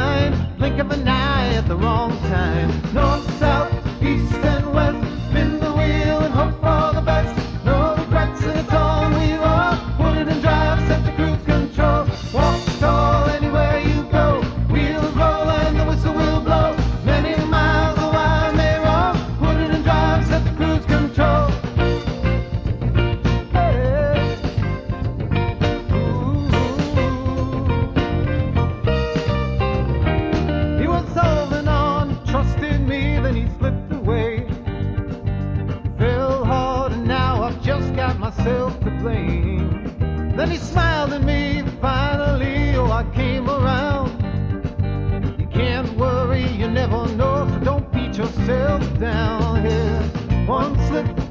mind, blink of an eye at the wrong time. North, south, east and west, spin the wheel and hope for the best. No regrets and it's all we want. Put it in drive, set the cruise control. Walk tall anywhere you go. Wheels roll and the whistle will blow. Many miles though I may roam. Put it in drive, set the cruise control. Hey. Ooh. He was holding on, trusted me, then he slipped away. Fell hard and now I've just got myself to blame. Then he smiled at me finally, oh I came around. You can't worry, you never know, so don't beat yourself down here. One slip